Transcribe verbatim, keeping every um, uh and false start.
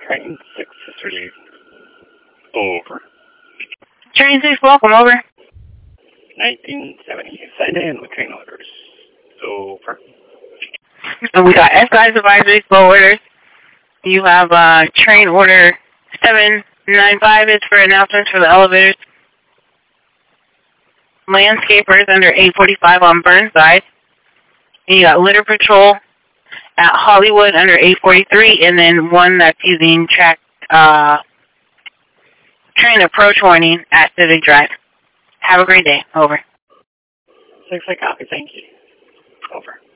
Train six three. Over. Train six, welcome, over. nineteen seventy. Send in with train orders. Over. And we got S guys advisory flow orders. You have uh, train order seven nine five is for announcements for the elevators. Landscapers under eight forty-five on Burnside. And you got litter patrol at Hollywood under eight forty-three, and then one that's using track uh, train approach warning at Civic Drive. Have a great day. Over. Six, I copy. Thank you. Over.